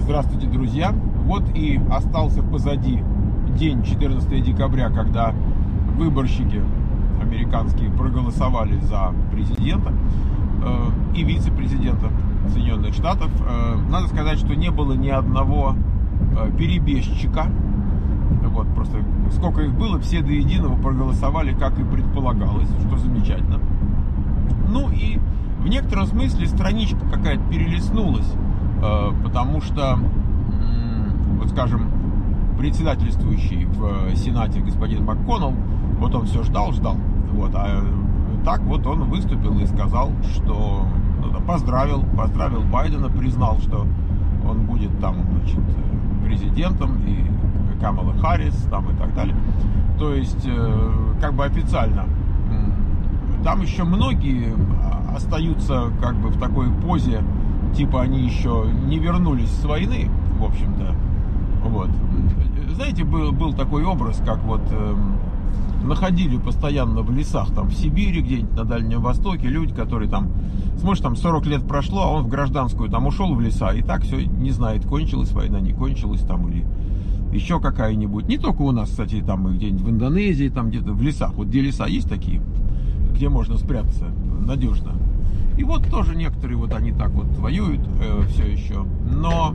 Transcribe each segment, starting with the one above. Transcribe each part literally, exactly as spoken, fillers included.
Здравствуйте, друзья! Вот и остался позади день четырнадцатого декабря, когда выборщики американские проголосовали за президента э, и вице-президента Соединенных Штатов. Э, надо сказать, что не было ни одного э, перебежчика. Вот, просто сколько их было, все до единого проголосовали, как и предполагалось, что замечательно. Ну и в некотором смысле страничка какая-то перелистнулась, э, потому что, э, вот скажем, председательствующий в Сенате господин МакКоннелл, вот он все ждал, ждал, вот, а так вот он выступил и сказал, что ну, поздравил, поздравил Байдена, признал, что он будет там, значит, президентом, и Камала Харрис там и так далее. То есть, э, как бы официально. Там еще многие остаются как бы в такой позе, типа они еще не вернулись с войны, в общем-то. Вот. Знаете, был, был такой образ, как вот э, находили постоянно в лесах, там в Сибири, где-нибудь на Дальнем Востоке, люди, которые там, смотришь, там сорок лет прошло, а он в гражданскую там ушел в леса, и так все не знает, кончилась война, не кончилась там, или еще какая-нибудь. Не только у нас, кстати, там и где-нибудь в Индонезии, там где-то в лесах. Вот где леса есть такие, где можно спрятаться надежно. И вот тоже некоторые вот они так вот воюют э, все еще, но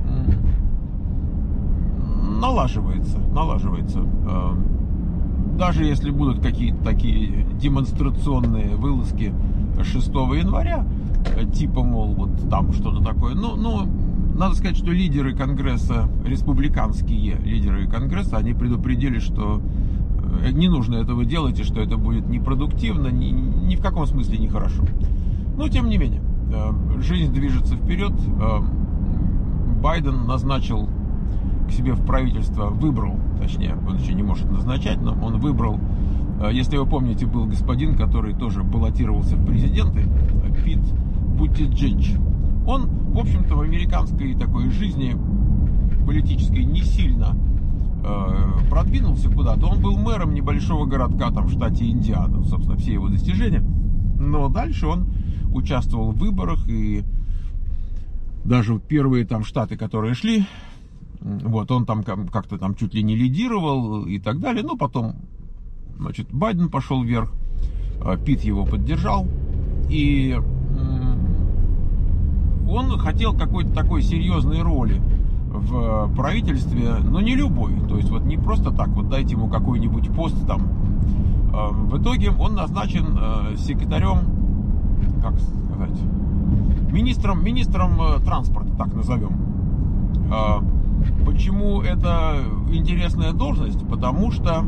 э, налаживается, налаживается. Э, даже если будут какие-то такие демонстрационные вылазки шестого января, э, типа, мол, вот там что-то такое, ну, ну, надо сказать, что лидеры Конгресса, республиканские лидеры Конгресса, они предупредили, что не нужно этого делать, и что это будет непродуктивно, ни, ни в каком смысле нехорошо. Но, тем не менее, жизнь движется вперед. Байден назначил к себе в правительство, выбрал, точнее, он еще не может назначать, но он выбрал, если вы помните, был господин, который тоже баллотировался в президенты, Пит Бутиджедж. Он, в общем-то, в американской такой жизни политической не сильно э, продвинулся куда-то. Он был мэром небольшого городка там в штате Индиана, собственно, все его достижения. Но дальше он участвовал в выборах, и даже первые там штаты, которые шли, вот, он там как-то там чуть ли не лидировал и так далее. Но потом, значит, Байден пошел вверх, Пит его поддержал, и он хотел какой-то такой серьезной роли в правительстве, но не любой. То есть вот не просто так, вот дайте ему какой-нибудь пост там. В итоге он назначен секретарем, как сказать, министром, министром транспорта, так назовем. Почему это интересная должность? Потому что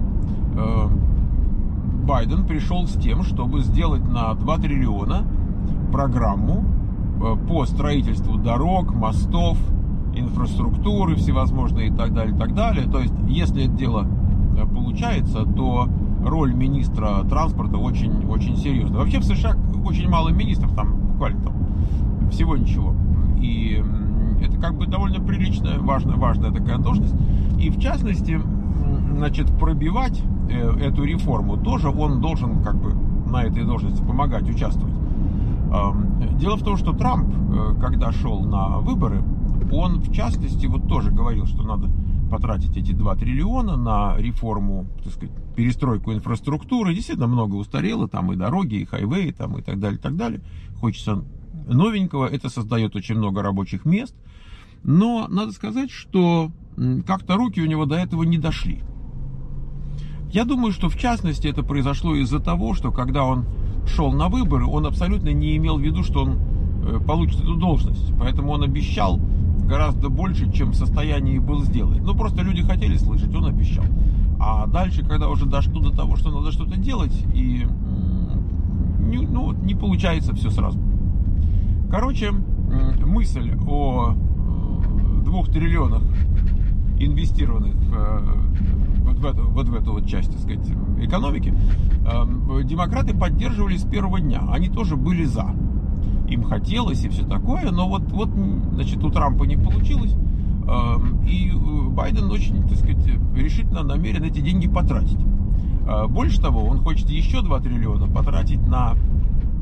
Байден пришел с тем, чтобы сделать на два триллиона программу по строительству дорог, мостов, инфраструктуры всевозможной и так далее, и так далее. То есть, если это дело получается, то роль министра транспорта очень, очень серьезная. Вообще в США очень мало министров, там буквально там всего ничего. И это как бы довольно приличная, важная, важная такая должность. И в частности, значит, пробивать эту реформу тоже он должен как бы на этой должности помогать, участвовать. Дело в том, что Трамп, когда шел на выборы, он, в частности, вот тоже говорил, что надо потратить эти два триллиона на реформу, так сказать, перестройку инфраструктуры. Действительно, много устарело, там и дороги, и хайвеи, там и так далее, и так далее. Хочется новенького, это создает очень много рабочих мест. Но надо сказать, что как-то руки у него до этого не дошли. Я думаю, что, в частности, это произошло из-за того, что когда он шел на выборы, он абсолютно не имел в виду, что он э, получит эту должность. Поэтому он обещал гораздо больше, чем в состоянии был сделать. Ну, просто люди хотели слышать, он обещал. А дальше, когда уже дошло до того, что надо что-то делать, и э, не, ну, не получается все сразу. Короче, э, мысль о э, двух триллионах инвестированных в, вот в эту, вот в эту вот часть, так сказать, экономики, демократы поддерживали с первого дня. Они тоже были за. Им хотелось и все такое, но вот, вот значит, у Трампа не получилось. И Байден очень, так сказать, решительно намерен эти деньги потратить. Больше того, он хочет еще два триллиона потратить на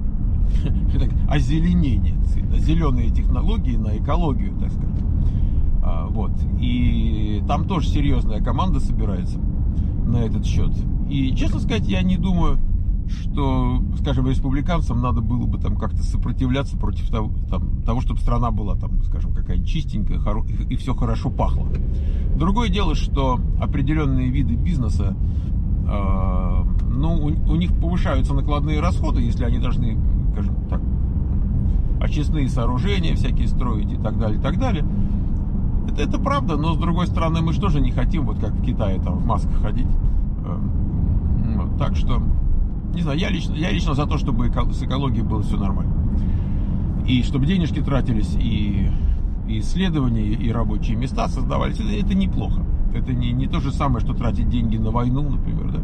озеленение, на зеленые технологии, на экологию, так сказать. Вот. И там тоже серьезная команда собирается на этот счет. И, честно сказать, я не думаю, что, скажем, республиканцам надо было бы там как-то сопротивляться против того, там, того, чтобы страна была там, скажем, какая-нибудь чистенькая, хоро... и все хорошо пахло. Другое дело, что определенные виды бизнеса, э, ну, у, у них повышаются накладные расходы, если они должны, скажем так, очистные сооружения всякие строить и так далее, и так далее. Это, это правда, но с другой стороны, мы же тоже не хотим, вот как в Китае, там в масках ходить. Так что, не знаю, я лично, я лично за то, чтобы с экологией было все нормально. И чтобы денежки тратились, и, и исследования, и рабочие места создавались. Это, это неплохо. Это не, не то же самое, что тратить деньги на войну, например,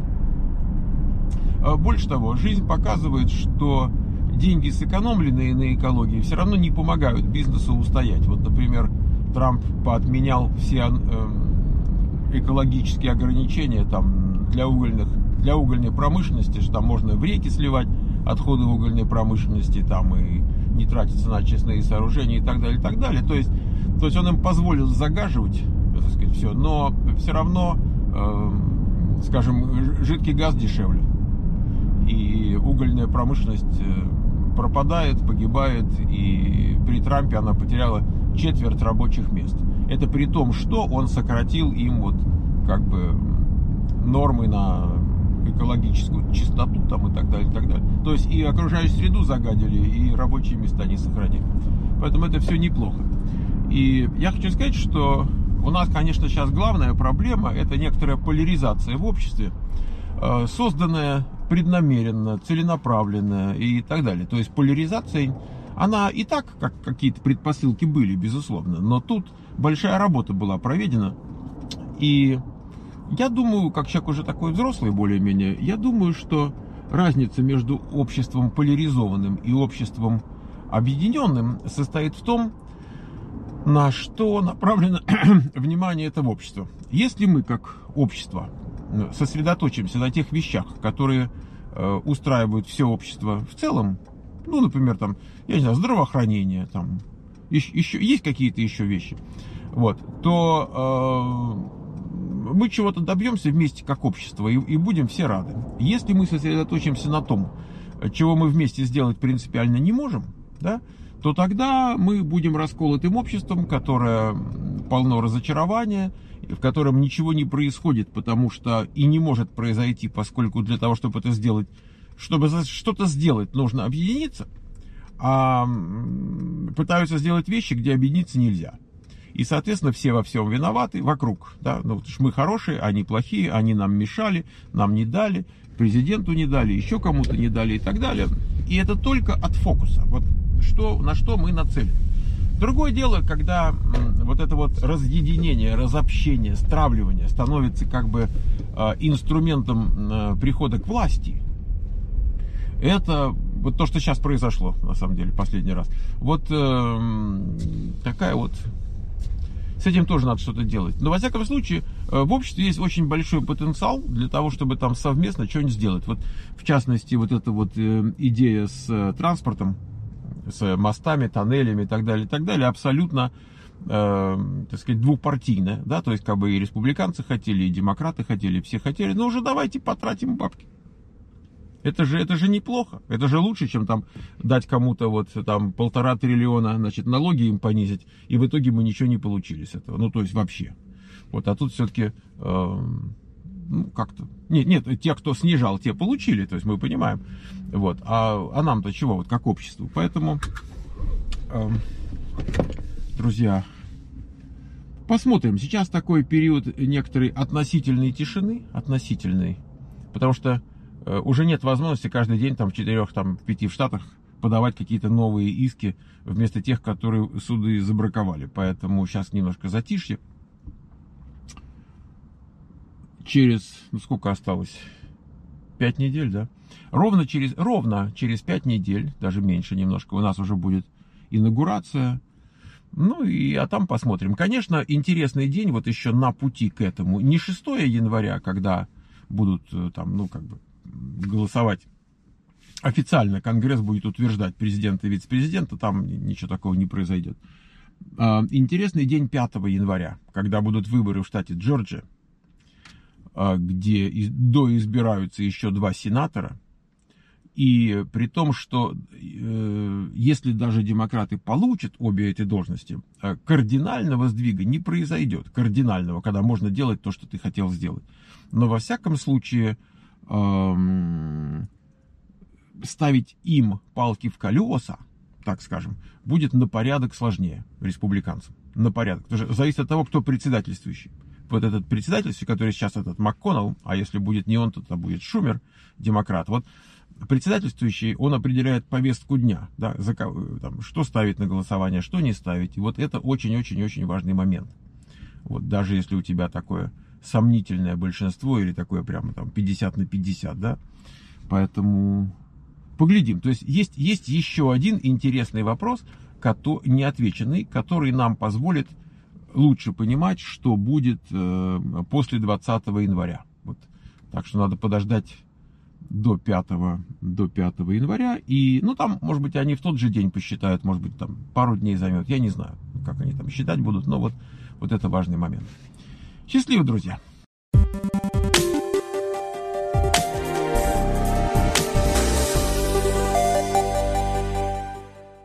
да? Больше того, жизнь показывает, что деньги, сэкономленные на экологии, все равно не помогают бизнесу устоять. Вот, например, Трамп поотменял все экологические ограничения там, для, угольных, для угольной промышленности, что там можно в реки сливать отходы угольной промышленности, там и не тратиться на очистные сооружения и так далее, и так далее. То есть, то есть он им позволил загаживать, так сказать, все, но все равно, э, скажем, жидкий газ дешевле. И угольная промышленность пропадает, погибает, и при Трампе она потеряла четверть рабочих мест. Это при том, что он сократил им вот как бы нормы на экологическую чистоту там и так далее, и так далее. То есть и окружающую среду загадили, и рабочие места не сохранили. Поэтому это все неплохо. И я хочу сказать, что у нас, конечно, сейчас главная проблема – это некоторая поляризация в обществе, созданная преднамеренно, целенаправленная и так далее. То есть поляризация, она и так, как какие-то предпосылки были, безусловно, но тут большая работа была проведена. И я думаю, как человек уже такой взрослый более-менее, я думаю, что разница между обществом поляризованным и обществом объединенным состоит в том, на что направлено внимание этого общества. Если мы, как общество, сосредоточимся на тех вещах, которые э, устраивают все общество в целом, ну, например, там, я не знаю, здравоохранение, там, еще, еще есть какие-то еще вещи, вот, то э, мы чего-то добьемся вместе как общество и, и будем все рады. Если мы сосредоточимся на том, чего мы вместе сделать принципиально не можем, да, то тогда мы будем расколотым обществом, которое полно разочарования, в котором ничего не происходит, потому что и не может произойти, поскольку для того, чтобы это сделать, чтобы что-то сделать, нужно объединиться, а пытаются сделать вещи, где объединиться нельзя. И, соответственно, все во всем виноваты вокруг. Да? Ну, потому что мы хорошие, они плохие, они нам мешали, нам не дали, президенту не дали, еще кому-то не дали и так далее. И это только от фокуса. Вот что, на что мы нацелены. Другое дело, когда вот это вот разъединение, разобщение, стравливание становится как бы инструментом прихода к власти. Это вот то, что сейчас произошло, на самом деле, последний раз. Вот э, такая вот... С этим тоже надо что-то делать. Но, во всяком случае, в обществе есть очень большой потенциал для того, чтобы там совместно что-нибудь сделать. Вот, в частности, вот эта вот идея с транспортом, с мостами, тоннелями и так далее, и так далее, абсолютно, э, так сказать, двупартийная, да, то есть, как бы и республиканцы хотели, и демократы хотели, все хотели, но уже давайте потратим бабки. Это же, это же неплохо, это же лучше, чем там дать кому-то вот там полтора триллиона, значит, налоги им понизить, и в итоге мы ничего не получили с этого, ну, то есть вообще. Вот, а тут все-таки, э, ну, как-то, нет, нет, те, кто снижал, те получили, то есть мы понимаем, вот, а, а нам-то чего, вот, как обществу, поэтому, э, друзья, посмотрим, сейчас такой период некоторой относительной тишины, относительной, потому что уже нет возможности каждый день там в четырех, там, пяти в штатах подавать какие-то новые иски вместо тех, которые суды забраковали. Поэтому сейчас немножко затишье. Через, ну сколько осталось? Пять недель, да? Ровно через, ровно через пять недель, даже меньше немножко, у нас уже будет инаугурация. Ну и, а там посмотрим. Конечно, интересный день вот еще на пути к этому. Не шестое января, когда будут там, ну как бы, голосовать официально, Конгресс будет утверждать президента и вице-президента, там ничего такого не произойдет. Интересный день пятого января, когда будут выборы в штате Джорджия, где доизбираются еще два сенатора. И при том, что э, если даже демократы получат обе эти должности, э, кардинального сдвига не произойдет. Кардинального, когда можно делать то, что ты хотел сделать. Но во всяком случае, э, ставить им палки в колеса, так скажем, будет на порядок сложнее республиканцам. На порядок. Потому что зависит от того, кто председательствующий. Вот этот председательствующий, который сейчас этот МакКоннелл, а если будет не он, то это будет Шумер, демократ. Вот председательствующий, он определяет повестку дня, да, за, там, что ставить на голосование, что не ставить. И вот это очень-очень-очень важный момент. Вот даже если у тебя такое сомнительное большинство или такое прямо там пятьдесят на пятьдесят, да, поэтому поглядим. То есть есть, есть еще один интересный вопрос, который, неотвеченный, который нам позволит лучше понимать, что будет э, после двадцатого января. Вот. Так что надо подождать до пятого, до пятого января. И, ну, там, может быть, они в тот же день посчитают, может быть, там пару дней займет. Я не знаю, как они там считать будут, но вот, вот это важный момент. Счастливо, друзья!